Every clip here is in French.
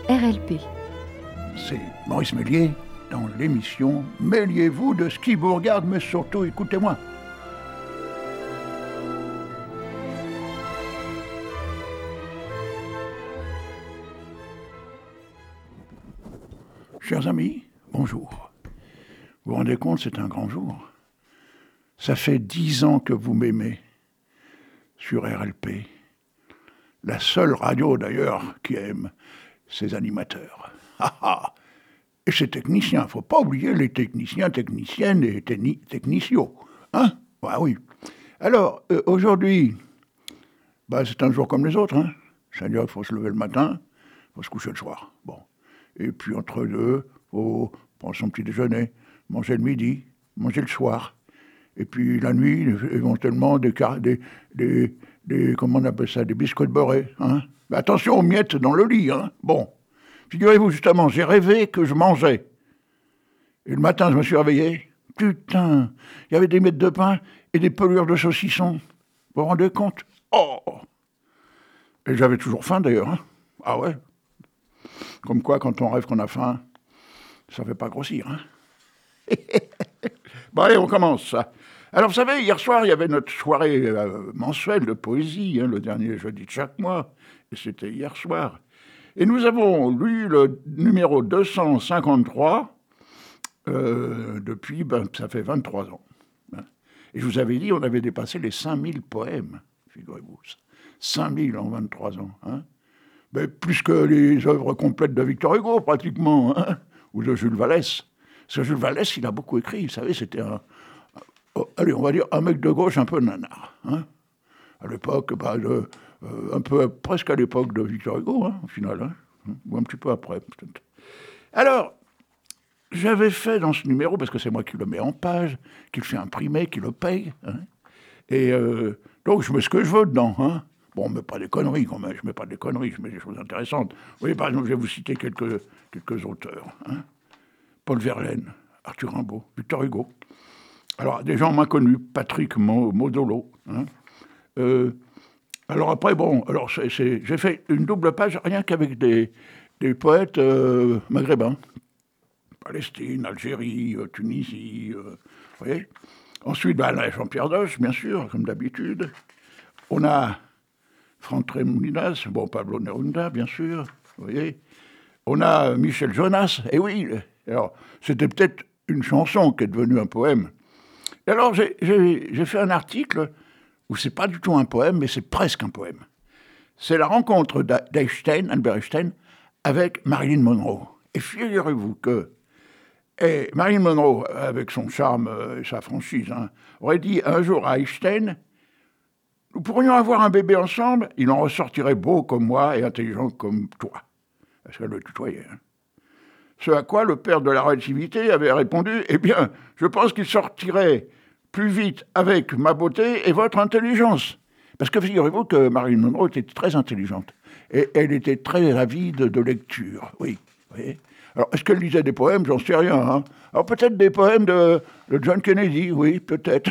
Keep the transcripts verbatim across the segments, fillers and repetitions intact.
R L P. C'est Maurice Méliès dans l'émission « Mêliez-vous de ce qui vous regarde, mais surtout écoutez-moi ». Chers amis, bonjour. Vous vous rendez compte, c'est un grand jour. Ça fait dix ans que vous m'aimez sur R L P. La seule radio, d'ailleurs, qui aime ses animateurs. Et ses techniciens. Il ne faut pas oublier les techniciens, techniciennes et techni- techniciaux. Hein? Bah oui. Alors, euh, aujourd'hui, bah, c'est un jour comme les autres. Hein? C'est-à-dire qu'il faut se lever le matin, il faut se coucher le soir. Bon. Et puis, entre deux, il faut prendre son petit déjeuner, manger le midi, manger le soir. Et puis, la nuit, éventuellement, des, car- des, des, des, comment on appelle ça, des biscuits beurrés. Hein? Mais attention aux miettes dans le lit. Hein? Bon. Figurez-vous, justement, j'ai rêvé que je mangeais. Et le matin, je me suis réveillé. Putain, il y avait des miettes de pain et des pelures de saucisson. Vous vous rendez compte? Oh! Et j'avais toujours faim, d'ailleurs. Hein? Ah ouais? Comme quoi, quand on rêve qu'on a faim, ça ne fait pas grossir. Hein? Bon, allez, on commence. Alors, vous savez, hier soir, il y avait notre soirée euh, mensuelle de poésie, hein, le dernier jeudi de chaque mois. Et c'était hier soir. Et nous avons lu le numéro deux cent cinquante-trois euh, depuis, ben, ça fait vingt-trois ans. Et je vous avais dit, on avait dépassé les cinq mille poèmes, figurez-vous. cinq mille en vingt-trois ans. Hein. Ben, plus que les œuvres complètes de Victor Hugo, pratiquement, hein, ou de Jules Vallès. Parce que Jules Vallès, il a beaucoup écrit, vous savez, c'était un, oh, allez, on va dire un mec de gauche un peu nanar. Hein. À l'époque, bah, de, euh, un peu presque à l'époque de Victor Hugo, hein, au final, hein, ou un petit peu après, peut-être. Alors, j'avais fait dans ce numéro, parce que c'est moi qui le mets en page, qui le fait imprimer, qui le paye, hein, et euh, donc je mets ce que je veux dedans. Hein. Bon, mais pas des conneries quand même, je mets pas des conneries, je mets des choses intéressantes. Vous voyez, par exemple, je vais vous citer quelques, quelques auteurs. Hein. Paul Verlaine, Arthur Rimbaud, Victor Hugo. Alors, des gens moins connus, Patrick Modolo. Hein. Euh, alors après, bon, alors c'est, c'est, j'ai fait une double page rien qu'avec des, des poètes euh, maghrébins. Palestine, Algérie, euh, Tunisie, euh, vous voyez. Ensuite, ben, là, Jean-Pierre Doche, bien sûr, comme d'habitude. On a Franck Trémoulinas, bon, Pablo Neruda, bien sûr, vous voyez. On a Michel Jonas, et oui, alors, c'était peut-être une chanson qui est devenue un poème. Et alors, j'ai, j'ai, j'ai fait un article où c'est pas du tout un poème, mais c'est presque un poème. C'est la rencontre d'Einstein, Albert Einstein, avec Marilyn Monroe. Et figurez-vous que et Marilyn Monroe, avec son charme et sa franchise, hein, aurait dit un jour à Einstein, nous pourrions avoir un bébé ensemble, il en ressortirait beau comme moi et intelligent comme toi. Parce qu'elle le tutoyait. Hein. Ce à quoi le père de la relativité avait répondu, eh bien, je pense qu'il sortirait plus vite avec ma beauté et votre intelligence. Parce que figurez-vous que Marilyn Monroe était très intelligente. Et elle était très avide de lecture, oui. Vous voyez. Alors, est-ce qu'elle lisait des poèmes? J'en sais rien. Hein. Alors, peut-être des poèmes de, de John Kennedy, oui, peut-être.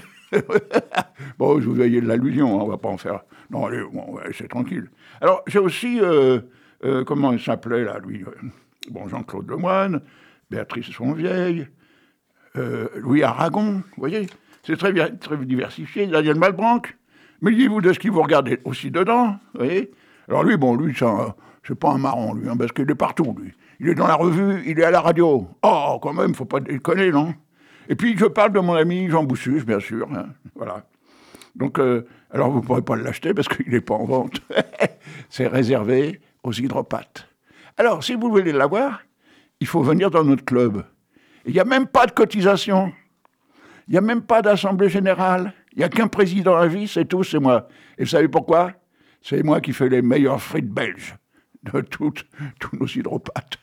Bon, je vous voyez l'allusion, hein, on ne va pas en faire. Non, allez, bon, ouais, c'est tranquille. Alors, j'ai aussi, euh, euh, comment il s'appelait, là, lui euh, Bon, Jean-Claude Lemoyne, Béatrice Fonvieille, euh, Louis Aragon, vous voyez. C'est très, très diversifié. Daniel Malbranche. Mêliez-vous de ce qui vous regardez aussi dedans, vous voyez. Alors lui, bon, lui, c'est, un, c'est pas un marrant, lui, hein, parce qu'il est partout, lui. Il est dans la revue, il est à la radio. Oh, quand même, faut pas déconner, non? Et puis, je parle de mon ami Jean Boussuche, bien sûr, hein, voilà. Donc, euh, alors, vous ne pourrez pas l'acheter parce qu'il n'est pas en vente. C'est réservé aux hydropathes. Alors, si vous voulez l'avoir, il faut venir dans notre club. Il n'y a même pas de cotisation. Il n'y a même pas d'assemblée générale. Il n'y a qu'un président à vie, c'est tout, c'est moi. Et vous savez pourquoi? C'est moi qui fais les meilleures frites belges de toutes, tous nos hydropathes.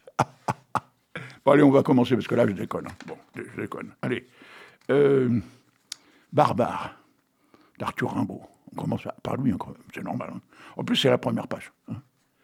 Bon, allez, on va commencer, parce que là, je déconne. Bon, je déconne. Allez. Euh, Barbare, d'Arthur Rimbaud. On commence par lui, encore. C'est normal. Hein. En plus, c'est la première page. Hein.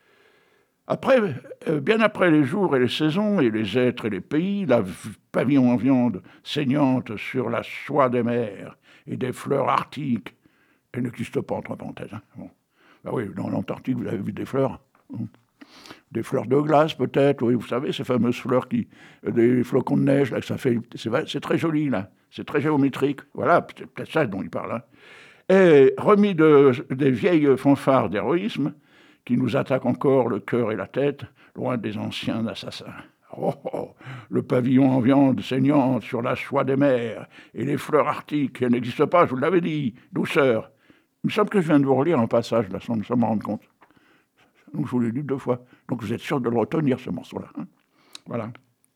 Après, euh, bien après les jours et les saisons, et les êtres et les pays, la v- pavillon en viande saignante sur la soie des mers et des fleurs arctiques, elle n'existe pas, entre parenthèses. Hein. Bon. Ben oui, dans l'Antarctique, vous avez vu des fleurs. Hein. des fleurs de glace peut-être, oui, vous savez, ces fameuses fleurs qui, des flocons de neige, là, que ça fait, c'est, c'est très joli, là, c'est très géométrique, voilà, c'est peut-être ça dont il parle, hein. Et remis de, des vieilles fanfares d'héroïsme, qui nous attaquent encore le cœur et la tête, loin des anciens assassins. Oh, oh, le pavillon en viande saignante sur la soie des mers, et les fleurs arctiques, elles n'existent pas, je vous l'avais dit, douceur. Il me semble que je viens de vous relire un passage, là, sans, sans m'en rendre compte. Donc je vous l'ai lu deux fois. Donc vous êtes sûr de le retenir, ce morceau-là. Hein, voilà.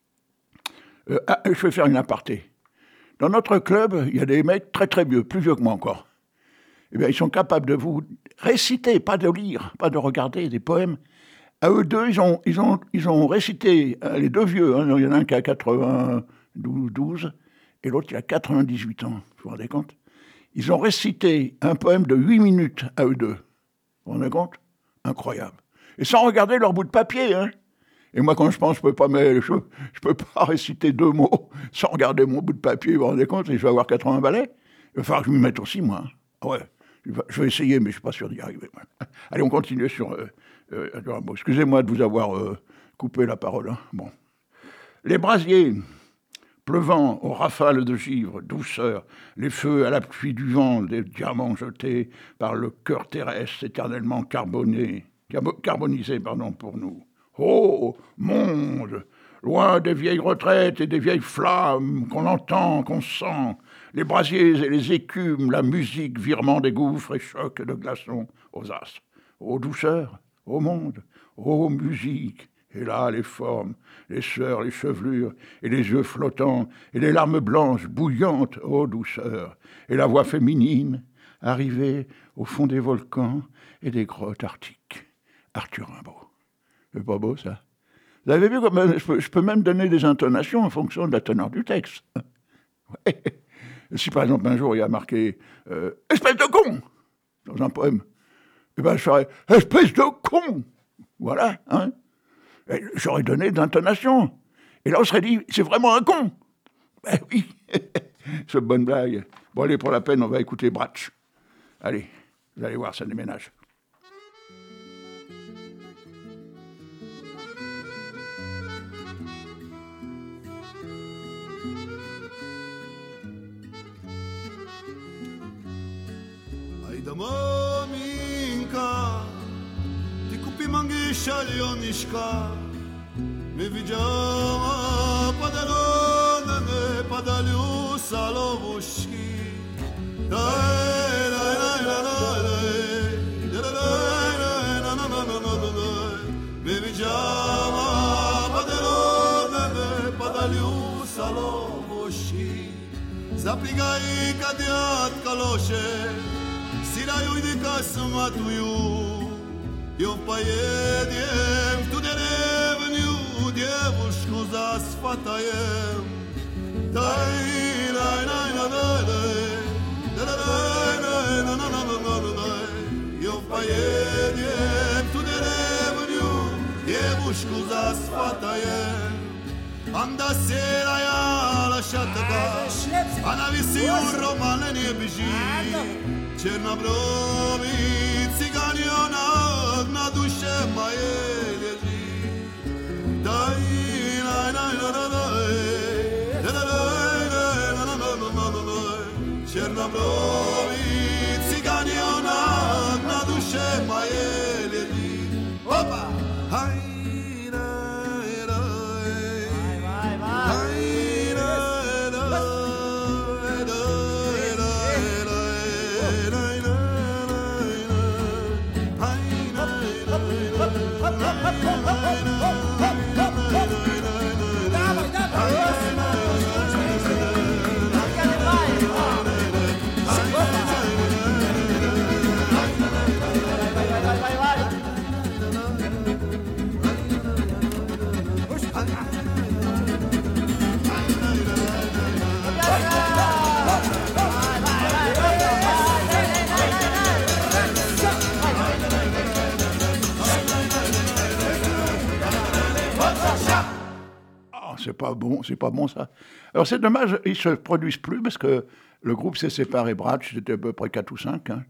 Euh, ah, je vais faire une aparté. Dans notre club, il y a des mecs très très vieux, plus vieux que moi encore. Eh bien, ils sont capables de vous réciter, pas de lire, pas de regarder des poèmes. À eux deux, ils ont, ils ont, ils ont récité, les deux vieux, hein, il y en a un qui a quatre-vingt-douze et l'autre qui a quatre-vingt-dix-huit ans, vous vous rendez compte? Ils ont récité un poème de huit minutes à eux deux. Vous vous rendez compte? Incroyable. Et sans regarder leur bout de papier, hein. Et moi, quand je pense, je peux pas, mais je, je peux pas réciter deux mots sans regarder mon bout de papier, vous vous rendez compte? Et je vais avoir quatre-vingts ballets. Il va falloir que je m'y mette aussi, moi. Ah ouais. Je vais essayer, mais je ne suis pas sûr d'y arriver. Allez, on continue sur euh, euh, Rimbaud. Excusez-moi de vous avoir euh, coupé la parole. Hein. Bon. Les brasiers, pleuvant aux rafales de givre, douceur, les feux à la pluie du vent, des diamants jetés par le cœur terrestre éternellement carboné, carbonisé pardon, pour nous. Ô monde, loin des vieilles retraites et des vieilles flammes qu'on entend, qu'on sent, les brasiers et les écumes, la musique, virement des gouffres et chocs de glaçons aux astres. Ô douceur, ô monde, ô musique, et là les formes, les sueurs, les chevelures, et les yeux flottants, et les larmes blanches, bouillantes, ô douceur, et la voix féminine, arrivée au fond des volcans et des grottes arctiques. Arthur Rimbaud. C'est pas beau, ça? Vous avez vu, comme je peux, je peux même donner des intonations en fonction de la teneur du texte. Ouais. Si par exemple un jour il y a marqué euh, « espèce de con » dans un poème, eh ben je ferais « espèce de con » voilà, hein. Et j'aurais donné de l'intonation. Et là on serait dit « c'est vraiment un con ». Ben oui, c'est une bonne blague. Bon allez, pour la peine, on va écouter Bratsch. Allez, vous allez voir, ça déménage. Da maminka, ti kupi mangi šaljoniška, mi viđala padalone, ne padalju salovuški. Daj, daj, daj, daj, daj, daj, daj, mi viđala padalone, ne padalju salovuški. Zapigaj kad jad kaloše, Siraju i kasmatuju, i pojedjem v tu derevnju, djevušku zasvatajem. Daj, daj, daj, daj, daj, daj, daj, daj, daj, daj, daj, i pojedjem v tu derevnju, djevušku zasvatajem. Anda sera ja la šataka, a na visiju romane nije biži. Černa brovi ciganjonak na duše moje leži. Daj, daj, daj, daj, daj, daj, daj, daj, daj, daj, černa brovi ciganjonak na duše moje leži. Opa! Haj, daj, daj, haj, daj, C'est pas bon, c'est pas bon ça. Alors c'est dommage, ils se produisent plus parce que le groupe s'est séparé, Bratsch, c'était à peu près quatre ou cinq. Hein.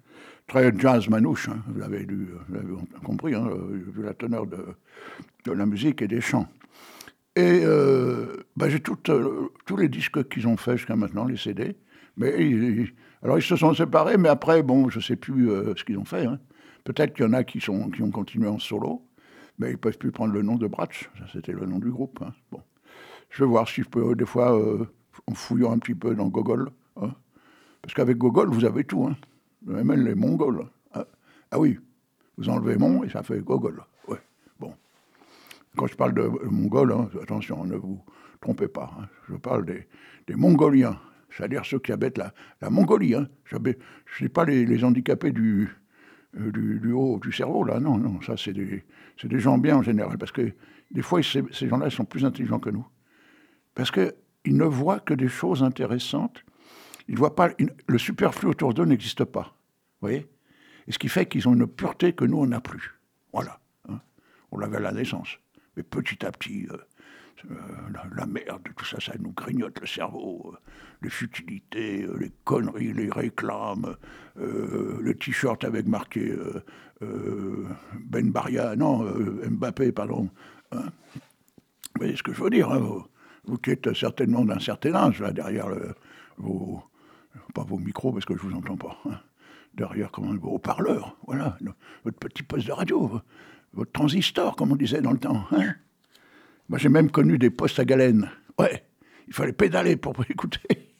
très jazz manouche, hein, vous l'avez dû, vous l'avez compris, hein, vu la teneur de, de la musique et des chants. Et euh, ben j'ai tout, euh, tous les disques qu'ils ont fait jusqu'à maintenant, les C D. Mais ils, alors ils se sont séparés, mais après, bon, je ne sais plus euh, ce qu'ils ont fait. Hein. Peut-être qu'il y en a qui, sont, qui ont continué en solo, mais ils ne peuvent plus prendre le nom de Bratsch. Ça, c'était le nom du groupe. Hein. Bon. Je vais voir si je peux, des fois, euh, en fouillant un petit peu dans Gogol. Hein. Parce qu'avec Gogol, vous avez tout. Hein. Même les Mongols. Hein. Ah oui, vous enlevez Mon et ça fait Gogol. Ouais. Bon. Quand je parle de Mongols, hein, attention, ne vous trompez pas. Hein. Je parle des, des Mongoliens, c'est-à-dire ceux qui habitent la, la Mongolie. Hein. Je ne dis pas les, les handicapés du, euh, du, du haut du cerveau, là. Non, non, ça, c'est des, c'est des gens bien en général. Parce que des fois, ces, ces gens-là sont plus intelligents que nous. Parce qu'ils ne voient que des choses intéressantes. Ils voient pas, une, le superflu autour d'eux n'existe pas. Vous voyez ? Et ce qui fait qu'ils ont une pureté que nous, on n'a plus. Voilà. Hein. On l'avait à la naissance. Mais petit à petit, euh, euh, la, la merde, tout ça, ça nous grignote le cerveau. Euh, les futilités, euh, les conneries, les réclames, euh, le t-shirt avec marqué euh, euh, Ben Baria, non, euh, Mbappé, pardon. Hein. Vous voyez ce que je veux dire, hein, vous, vous qui êtes certainement d'un certain âge, là, derrière le, vos... pas vos micros, parce que je ne vous entends pas. Hein. Derrière, comment, vos haut-parleurs, voilà, le, votre petit poste de radio, votre transistor, comme on disait dans le temps. Hein. Moi, j'ai même connu des postes à galène. Ouais, il fallait pédaler pour écouter.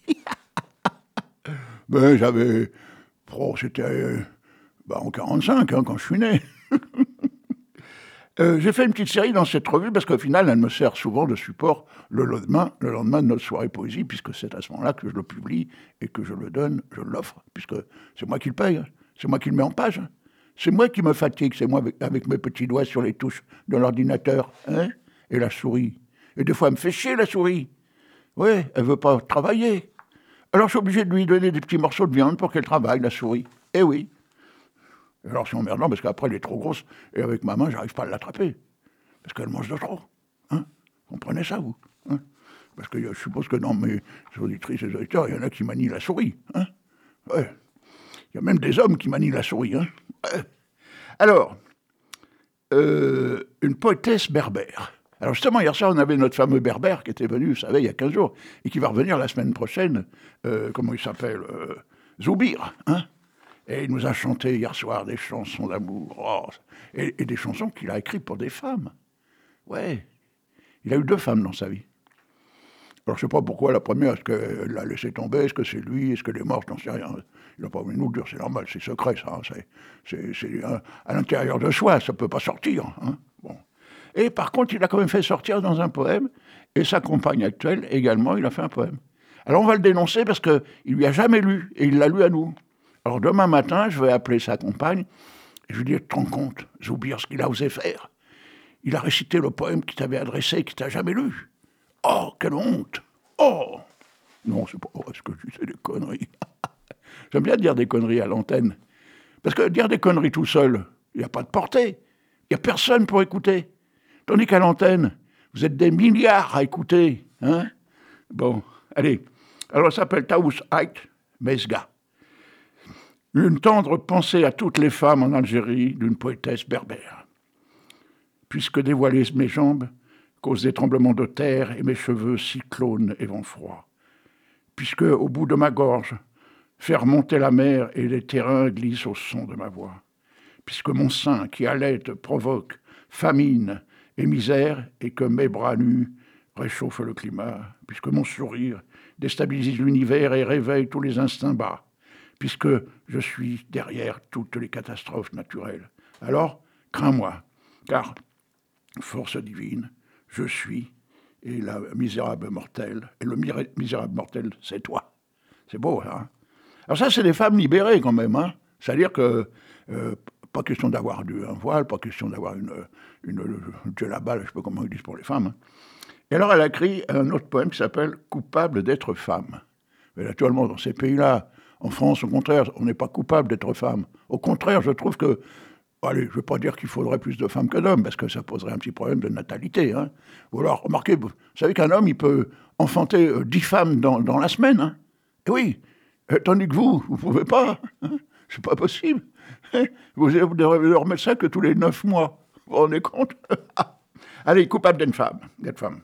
Ben, j'avais... Oh, c'était euh, ben, en quarante-cinq, hein, quand je suis né. euh, j'ai fait une petite série dans cette revue, parce qu'au final, elle me sert souvent de support le lendemain, le lendemain de notre soirée poésie, puisque c'est à ce moment-là que je le publie et que je le donne, je l'offre, puisque c'est moi qui le paye, c'est moi qui le mets en page. C'est moi qui me fatigue, c'est moi avec, avec mes petits doigts sur les touches de l'ordinateur, hein, et la souris. Et des fois, elle me fait chier, la souris. Oui, elle veut pas travailler. Alors, je suis obligé de lui donner des petits morceaux de viande pour qu'elle travaille, la souris. Eh oui. Alors, c'est emmerdant, parce qu'après, elle est trop grosse, et avec ma main, j'arrive pas à l'attraper. Parce qu'elle mange de trop. Hein. Comprenez ça, vous, hein. Parce que je suppose que dans mes auditrices et auditeurs, il y en a qui manient la souris. Hein. Ouais. Il y a même des hommes qui manient la souris. Hein. Ouais. Alors, euh, une poétesse berbère. Alors justement, hier soir, on avait notre fameux berbère qui était venu, vous savez, il y a quinze jours, et qui va revenir la semaine prochaine, euh, comment il s'appelle, euh, Zoubir. Hein. Et il nous a chanté hier soir des chansons d'amour, oh, et, et des chansons qu'il a écrites pour des femmes. Ouais. Il a eu deux femmes dans sa vie. Alors, je ne sais pas pourquoi, la première, est-ce qu'elle l'a laissé tomber, est-ce que c'est lui, est-ce qu'elle est morte, j'en sais rien. Il n'a pas voulu nous le dire, c'est normal, c'est secret, ça. Hein, c'est, c'est, c'est à, à l'intérieur de soi, ça ne peut pas sortir. Hein, bon. Et par contre, il a quand même fait sortir dans un poème, et sa compagne actuelle, également, il a fait un poème. Alors, on va le dénoncer parce qu'il ne lui a jamais lu, et il l'a lu à nous. Alors, demain matin, je vais appeler sa compagne, et je lui dis, tu te rends compte, Zoubir, ce qu'il a osé faire. Il a récité le poème qu'il t'avait adressé, qu'il t'a jamais lu. Oh, quelle honte! Oh! Non, c'est pas ce que je dis, c'est des conneries. J'aime bien dire des conneries à l'antenne. Parce que dire des conneries tout seul, il n'y a pas de portée. Il n'y a personne pour écouter. Tandis qu'à l'antenne, vous êtes des milliards à écouter. Hein? Bon, allez. Alors, ça s'appelle Taous Ait Mesga. Une tendre pensée à toutes les femmes en Algérie d'une poétesse berbère. Puisque dévoilées mes jambes, cause des tremblements de terre et mes cheveux cyclones et vent froid. Puisque, au bout de ma gorge, faire monter la mer et les terrains glissent au son de ma voix. Puisque mon sein qui allaite provoque famine et misère et que mes bras nus réchauffent le climat. Puisque mon sourire déstabilise l'univers et réveille tous les instincts bas. Puisque je suis derrière toutes les catastrophes naturelles. Alors, crains-moi, car, force divine, je suis, et la misérable mortelle, et le misérable mortel, c'est toi. C'est beau, hein. Alors ça, c'est des femmes libérées, quand même, hein. C'est-à-dire que, euh, pas question d'avoir un voile, pas question d'avoir une, une, une djellaba, je ne sais pas comment ils disent pour les femmes. Hein. Et alors, elle a écrit un autre poème qui s'appelle « Coupable d'être femme ». Mais naturellement, dans ces pays-là, en France, au contraire, on n'est pas coupable d'être femme. Au contraire, je trouve que allez, je ne veux pas dire qu'il faudrait plus de femmes que d'hommes, parce que ça poserait un petit problème de natalité. Hein. Ou alors, remarquez, vous savez qu'un homme, il peut enfanter euh, dix femmes dans, dans la semaine. Hein. Et oui, euh, tandis que vous, vous ne pouvez pas. Hein. C'est pas possible. Vous devez leur remettre ça que tous les neuf mois. Vous vous rendez compte? Allez, coupable d'être femme, d'être femme.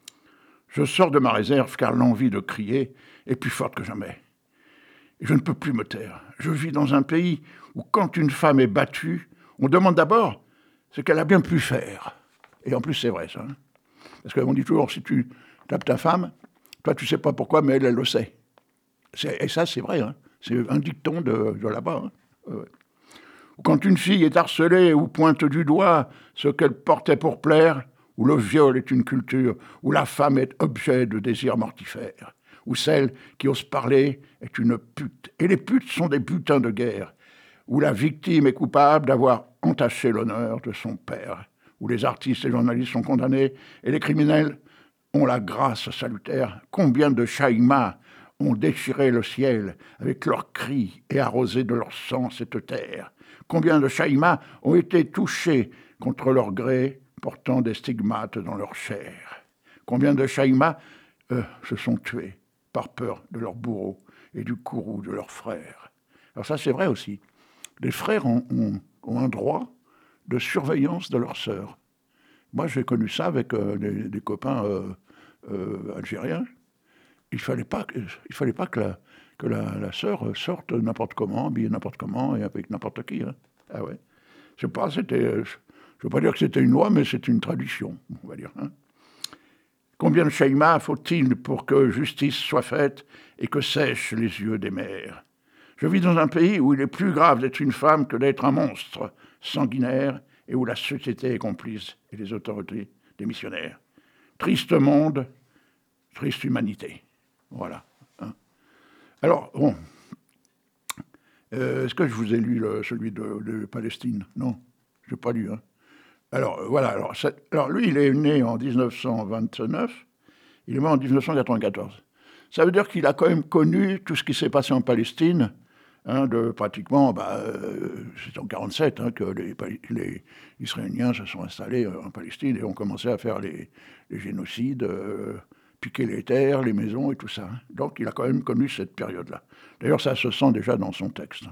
Je sors de ma réserve car l'envie de crier est plus forte que jamais. Et je ne peux plus me taire. Je vis dans un pays où quand une femme est battue, on demande d'abord ce qu'elle a bien pu faire. Et en plus, c'est vrai, ça. Hein. Parce qu'on dit toujours, si tu tapes ta femme, toi, tu ne sais pas pourquoi, mais elle, elle le sait. C'est, et ça, c'est vrai. Hein. C'est un dicton de, de là-bas. Hein. Euh, Quand une fille est harcelée ou pointe du doigt ce qu'elle portait pour plaire, où le viol est une culture, où la femme est objet de désirs mortifères, où celle qui ose parler est une pute, et les putes sont des butins de guerre, où la victime est coupable d'avoir entaché l'honneur de son père, où les artistes et les journalistes sont condamnés, et les criminels ont la grâce salutaire. Combien de Chaïmas ont déchiré le ciel avec leurs cris et arrosé de leur sang cette terre. Combien de Chaïmas ont été touchés contre leur gré, portant des stigmates dans leur chair. Combien de Chaïmas euh, se sont tués par peur de leurs bourreaux et du courroux de leurs frères. Alors ça, c'est vrai aussi. Les frères ont, ont, ont un droit de surveillance de leurs sœurs. Moi, j'ai connu ça avec euh, des, des copains euh, euh, algériens. Il ne fallait pas, il fallait pas que la, que la, la sœur sorte n'importe comment, habillée n'importe comment et avec n'importe qui. Hein. Ah ouais. Je sais pas, c'était, je ne veux pas dire que c'était une loi, mais c'est une tradition, on va dire. Hein. Combien de Chaïmas faut-il pour que justice soit faite et que sèchent les yeux des mères? Je vis dans un pays où il est plus grave d'être une femme que d'être un monstre sanguinaire et où la société est complice et les autorités démissionnaires. Triste monde, triste humanité. Voilà. Hein. Alors, bon, euh, est-ce que je vous ai lu le, celui de, de Palestine? Non, je n'ai pas lu. Hein. Alors, euh, voilà. Alors, alors, lui, il est né en dix-neuf cent vingt-neuf, il est mort en dix-neuf cent quatre-vingt-quatorze. Ça veut dire qu'il a quand même connu tout ce qui s'est passé en Palestine, hein, de pratiquement, bah, euh, c'est en quarante-sept hein, que les, les Israéliens se sont installés en Palestine et ont commencé à faire les, les génocides, euh, piquer les terres, les maisons et tout ça. Donc il a quand même connu cette période-là. D'ailleurs, ça se sent déjà dans son texte.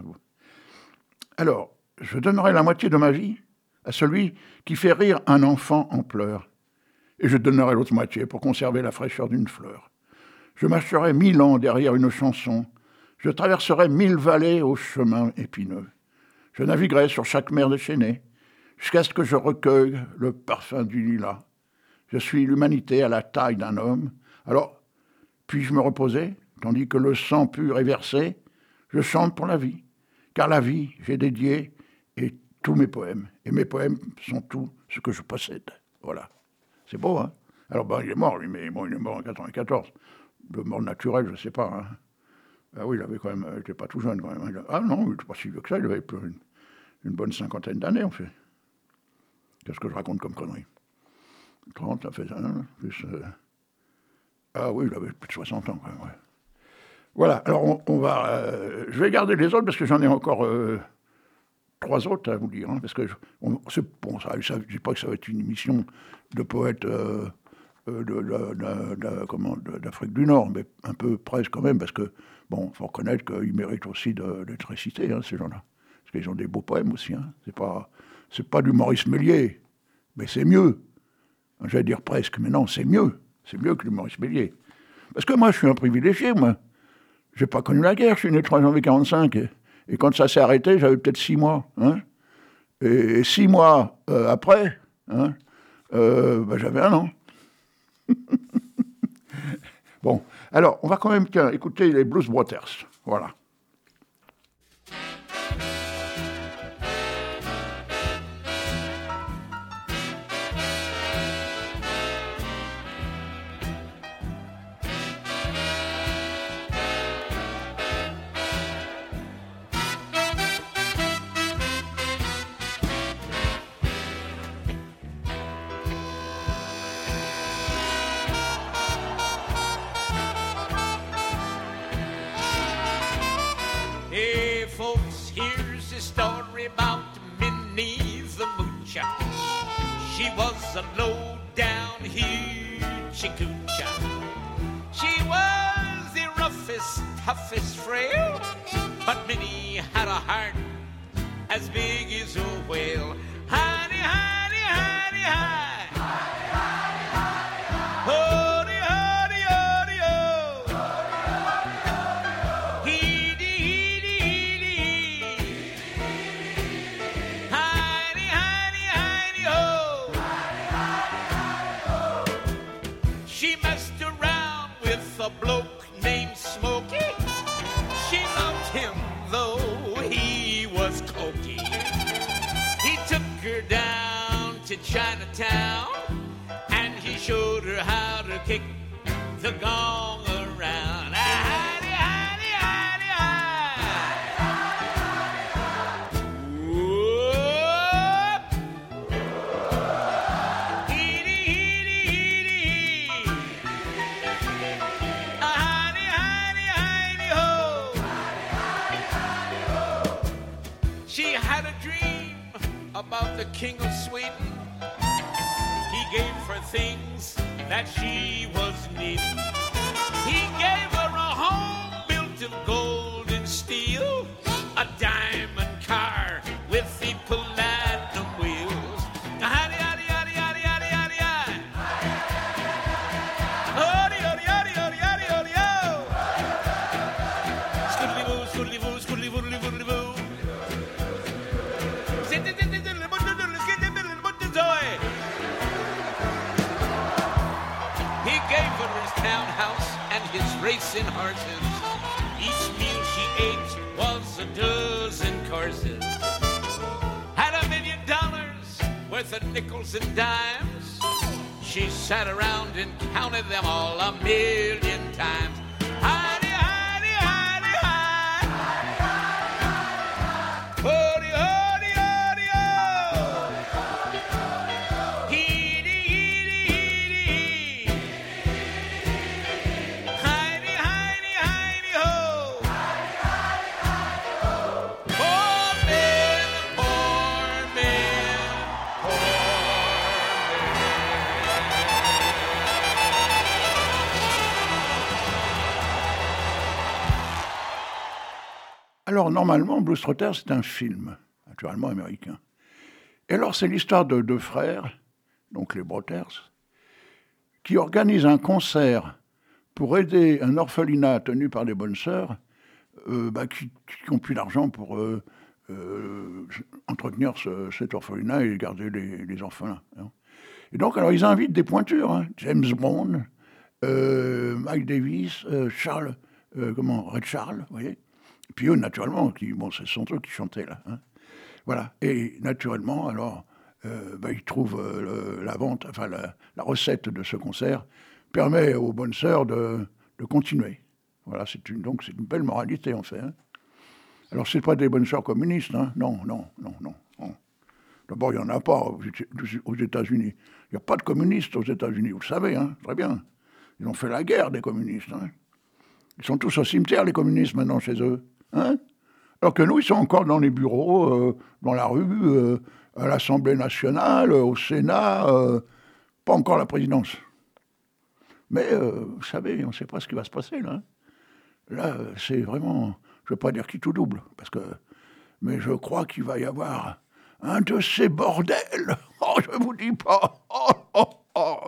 Alors, je donnerai la moitié de ma vie à celui qui fait rire un enfant en pleurs, et je donnerai l'autre moitié pour conserver la fraîcheur d'une fleur. Je marcherai mille ans derrière une chanson, je traverserai mille vallées au chemin épineux. Je naviguerai sur chaque mer déchaînée, jusqu'à ce que je recueille le parfum du lilas. Je suis l'humanité à la taille d'un homme. Alors, puis-je me reposer, tandis que le sang pur est versé? Je chante pour la vie, car la vie, j'ai dédié, et tous mes poèmes. Et mes poèmes sont tout ce que je possède. Voilà. C'est beau, hein? Alors, ben, il est mort, lui, mais bon, il est mort en quatre-vingt-quatorze. De mort naturelle, je ne sais pas. Hein. Ah oui, il avait quand même, il n'était pas tout jeune, quand même. Ah non, il n'était pas si vieux que ça, il avait plus une, une bonne cinquantaine d'années, en fait. Qu'est-ce que je raconte comme connerie? trente, ça fait ça, hein, plus... Euh... Ah oui, il avait plus de soixante ans, quand même, ouais. Voilà, alors on, on va... Euh, je vais garder les autres, parce que j'en ai encore euh, trois autres à vous dire, hein, parce que... Je, on, c'est, bon, ça, ça, je ne dis pas que ça va être une émission de poètes euh, euh, de, de, de, de, comment, de, d'Afrique du Nord, mais un peu presque quand même, parce que, bon, il faut reconnaître qu'ils méritent aussi de, d'être récités, hein, ces gens-là. Parce qu'ils ont des beaux poèmes aussi, hein. C'est pas, c'est pas du Maurice Méliès, mais c'est mieux. J'allais dire presque, mais non, c'est mieux. C'est mieux que le Maurice Méliès. Parce que moi, je suis un privilégié, moi. J'ai pas connu la guerre, je suis né le trois janvier quarante-cinq. Et, et quand ça s'est arrêté, j'avais peut-être six mois. Hein, et, et six mois euh, après, hein, euh, ben, j'avais un an. Bon, alors, on va quand même tiens, écouter les Blues Brothers. Voilà. She was a low-down hoochie-coochie. She was the roughest, toughest frail, but Minnie had a heart as big as a whale. Honey, honey, honey, hi. Hody, hody, hody, ho. Heedy, heedy, heedy, hee. Honey, honey, honey, ho. She messed around with a bloke named Smokey. She loved him though he was cokey. He took her down to Chinatown and he showed her how to kick the gong around. Hidey, hidey, hidey, hidey. Whoop. Heedy, heedy, heedy, hee. Hidey, hidey, hidey, ho. She had a dream about the King of Sweden. He gave her things that she was needing. He gave her a home built of gold and steel, a diamond car with the platinum wheels. Howdy, howdy, howdy, howdy, howdy, howdy, howdy. Howdy, howdy, howdy, howdy, howdy, howdy, ho. Scoodly-boo, scoodly-boo, scoodly-boo, scoodly-boo. He gave her his townhouse and his racing horses. Each meal she ate was a dozen courses. Had a million dollars worth of nickels and dimes. She sat around and counted them all a million times. Hidey, hidey, hidey, hide. Hody, hody, hody, ho. Heedy, heedy, heedy, hee. Hidey, hidey, hidey, ho. Poor man, poor man, poor Alors, normalement, Blues Trotter, c'est un film, naturellement américain. Et alors, c'est l'histoire de deux frères, donc les Brothers, qui organisent un concert pour aider un orphelinat tenu par des bonnes sœurs euh, bah, qui n'ont plus d'argent pour euh, euh, entretenir ce, cet orphelinat et garder les, les orphelins. Hein. Et donc, alors, ils invitent des pointures, hein, James Brown, euh, Mike Davis, euh, Charles, euh, comment, Red Charles, vous voyez. Et puis eux, naturellement, qui, bon, ce sont eux qui chantaient là. Hein. Voilà. Et naturellement, alors, euh, bah, ils trouvent euh, le, la vente, enfin la, la recette de ce concert permet aux bonnes sœurs de, de continuer. Voilà, c'est une, donc c'est une belle moralité en fait. Hein. Alors c'est pas des bonnes sœurs communistes, hein. non, non, non, non, non. D'abord, il n'y en a pas aux États-Unis. Il n'y a pas de communistes aux États-Unis, vous le savez, hein, très bien. Ils ont fait la guerre des communistes. Hein. Ils sont tous au cimetière, les communistes, maintenant, chez eux. Hein. Alors que nous, ils sont encore dans les bureaux, euh, dans la rue, euh, à l'Assemblée nationale, au Sénat, euh, pas encore la présidence. Mais, euh, vous savez, on ne sait pas ce qui va se passer, là. Là, c'est vraiment, je ne veux pas dire qui tout double, parce que, mais je crois qu'il va y avoir un de ces bordels. Oh, je ne vous dis pas. Oh, oh, oh.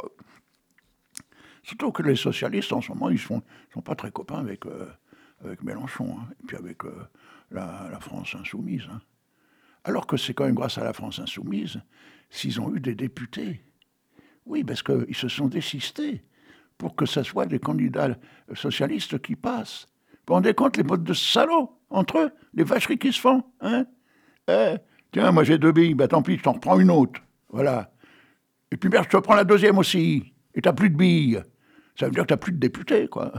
Surtout que les socialistes, en ce moment, ils ne sont, sont pas très copains avec, euh, avec Mélenchon, hein, et puis avec euh, la, la France insoumise. Hein. Alors que c'est quand même grâce à la France insoumise s'ils ont eu des députés. Oui, parce qu'ils se sont désistés pour que ce soit des candidats socialistes qui passent. Vous vous rendez compte, les bottes de salauds, entre eux, les vacheries qui se font, hein eh, tiens, moi j'ai deux billes, bah tant pis, je t'en reprends une autre, voilà. Et puis merde, je te prends la deuxième aussi, et t'as plus de billes. Ça veut dire que t'as plus de députés, quoi.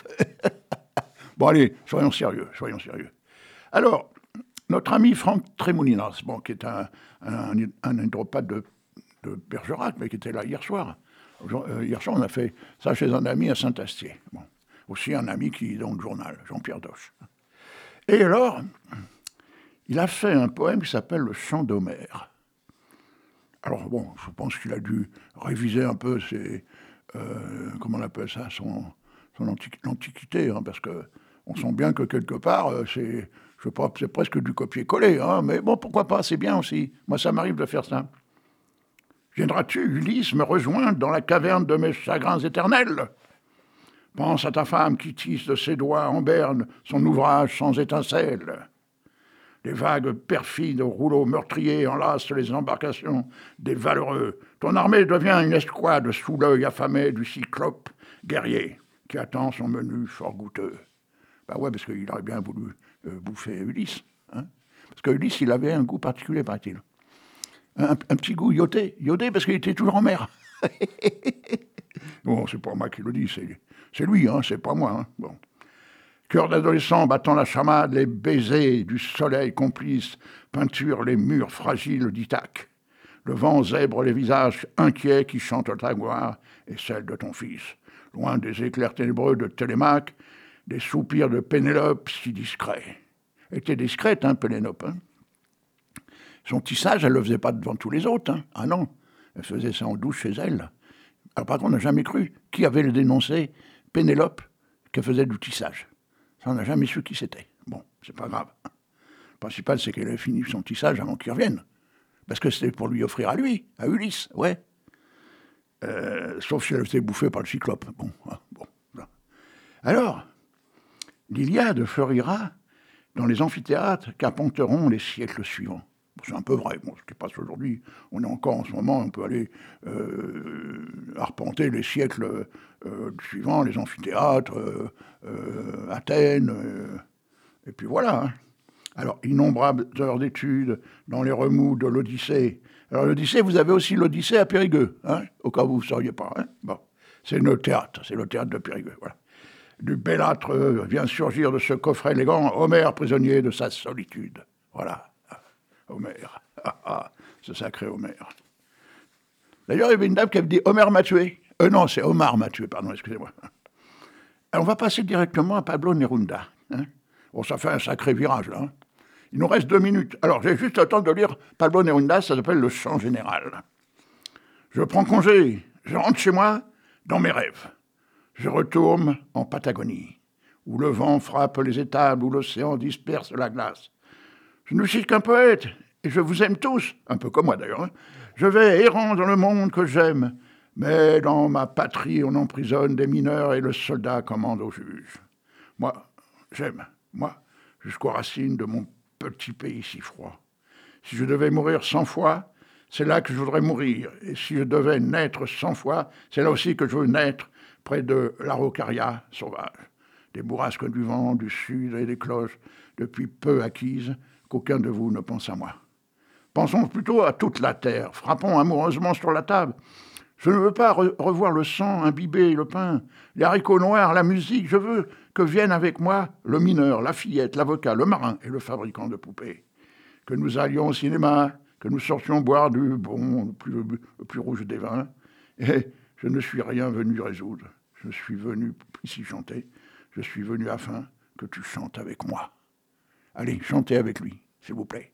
Bon, allez, soyons sérieux, soyons sérieux. Alors, notre ami Franck Trémoulinas, bon, qui est un, un, un hydropathe de, de Bergerac, mais qui était là hier soir. Euh, hier soir, on a fait ça chez un ami à Saint-Astier. Bon. Aussi un ami qui est dans le journal, Jean-Pierre Doche. Et alors, il a fait un poème qui s'appelle « Le chant d'Homère ». Alors bon, je pense qu'il a dû réviser un peu ses, euh, comment on appelle ça, son, son antiqu- l'antiquité, hein, parce qu'on sent bien que quelque part, euh, c'est, Je sais pas, c'est presque du copier-coller, hein, mais bon, pourquoi pas, c'est bien aussi. Moi, ça m'arrive de faire ça. Viendras-tu, Ulysse, me rejoindre dans la caverne de mes chagrins éternels? Pense à ta femme qui tisse de ses doigts en berne son ouvrage sans étincelle. Les vagues perfides aux rouleaux meurtriers enlacent les embarcations des valeureux. Ton armée devient une escouade sous l'œil affamé du cyclope guerrier qui attend son menu fort goûteux. Ben ouais, parce qu'il aurait bien voulu euh, bouffer Ulysse. Hein, parce que Ulysse, il avait un goût particulier, paraît-il. Un, un petit goût iodé, iodé parce qu'il était toujours en mer. Bon, c'est pas moi qui le dis, c'est, c'est lui, hein, c'est pas moi. Hein. Bon. Cœur d'adolescent battant la chamade, les baisers du soleil complice peinturent les murs fragiles d'Ithaque. Le vent zèbre les visages inquiets qui chantent ta gloire et celle de ton fils. Loin des éclairs ténébreux de Télémaque, des soupirs de Pénélope si discrets. Elle était discrète, hein, Pénélope. Hein. Son tissage, elle ne le faisait pas devant tous les autres. Hein. Ah non, elle faisait ça en douce chez elle. Alors par contre, on n'a jamais cru. Qui avait le dénoncé? Pénélope, qui faisait du tissage. Ça, on n'a jamais su qui c'était. Bon, c'est pas grave. Le principal, c'est qu'elle ait fini son tissage avant qu'il revienne. Parce que c'était pour lui offrir à lui, à Ulysse, ouais. Euh, sauf si elle était bouffée par le cyclope. Bon, hein, bon. Là. Alors, l'Iliade fleurira dans les amphithéâtres qu'arpenteront les siècles suivants. Bon, c'est un peu vrai. Bon, ce qui passe aujourd'hui, on est encore en ce moment, on peut aller euh, arpenter les siècles euh, suivants, les amphithéâtres, euh, euh, Athènes, euh, et puis voilà. Hein. Alors, innombrables heures d'études dans les remous de l'Odyssée. Alors, l'Odyssée, vous avez aussi l'Odyssée à Périgueux, hein, au cas où vous ne sauriez pas. Hein. Bon, c'est le théâtre, c'est le théâtre de Périgueux, voilà. Du bellâtre euh, vient surgir de ce coffret élégant Homère, prisonnier de sa solitude. Voilà, Homère, ah, ah, ce sacré Homère. D'ailleurs, il y avait une dame qui avait dit « Homère m'a tué ». Euh, non, c'est Omar m'a tué, pardon, excusez-moi. Alors, on va passer directement à Pablo Neruda. Hein. Bon, ça fait un sacré virage, là. Hein. Il nous reste deux minutes. Alors, j'ai juste le temps de lire Pablo Neruda, ça s'appelle « Le chant général ». Je prends congé, je rentre chez moi dans mes rêves. Je retourne en Patagonie, où le vent frappe les étables, où l'océan disperse la glace. Je ne suis qu'un poète, et je vous aime tous, un peu comme moi d'ailleurs. Hein. Je vais errant dans le monde que j'aime, mais dans ma patrie, on emprisonne des mineurs et le soldat commande au juge. Moi, j'aime, moi, jusqu'aux racines de mon petit pays si froid. Si je devais mourir cent fois, c'est là que je voudrais mourir. Et si je devais naître cent fois, c'est là aussi que je veux naître, près de l'Araucaria sauvage. Des bourrasques du vent, du sud et des cloches, depuis peu acquises, qu'aucun de vous ne pense à moi. Pensons plutôt à toute la terre, frappons amoureusement sur la table. Je ne veux pas re- revoir le sang imbibé, le pain, les haricots noirs, la musique. Je veux que viennent avec moi le mineur, la fillette, l'avocat, le marin et le fabricant de poupées. Que nous allions au cinéma, que nous sortions boire du bon, le plus, le plus rouge des vins. Et je ne suis rien venu résoudre. Je suis venu ici chanter. Je suis venu afin que tu chantes avec moi. Allez, chantez avec lui, s'il vous plaît.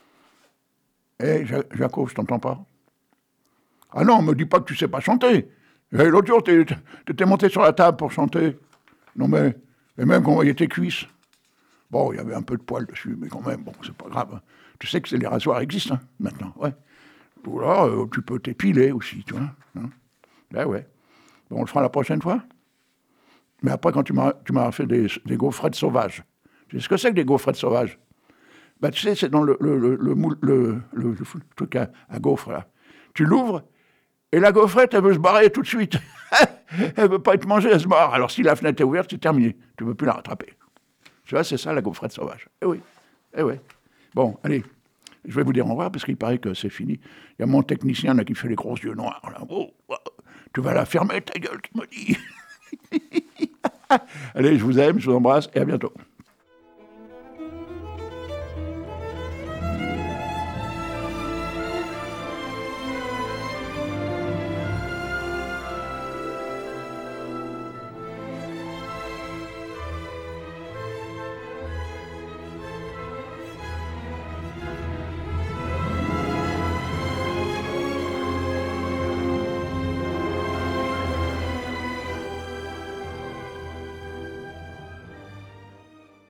Eh, Jaco, je t'entends pas. Ah non, me dis pas que tu sais pas chanter. Et l'autre jour, tu étais monté sur la table pour chanter. Non mais, et même quand on voyait tes cuisses. Bon, il y avait un peu de poils dessus, mais quand même, bon, c'est pas grave. Tu sais que les rasoirs existent, hein, maintenant, ouais. Ou alors, euh, tu peux t'épiler aussi, tu vois. Hein. Là, ouais. Bon, on le fera la prochaine fois. Mais après, quand tu m'as, tu m'as fait des, des gaufrettes sauvages. Tu sais ce que c'est que des gaufrettes sauvages? Bah, tu sais, c'est dans le, le, le, le, le, le, le, le truc à, à gaufre, là. Tu l'ouvres, et la gaufrette, elle veut se barrer tout de suite. Elle veut pas être mangée, elle se barre. Alors, si la fenêtre est ouverte, c'est terminé. Tu ne peux plus la rattraper. Tu vois, c'est ça, la gaufrette sauvage. Eh oui, eh oui. Bon, allez, je vais vous dire au revoir, parce qu'il paraît que c'est fini. Il y a mon technicien, là, qui fait les gros yeux noirs, là. Oh, oh, tu vas la fermer, ta gueule, tu me dis. Allez, je vous aime, je vous embrasse, et à bientôt.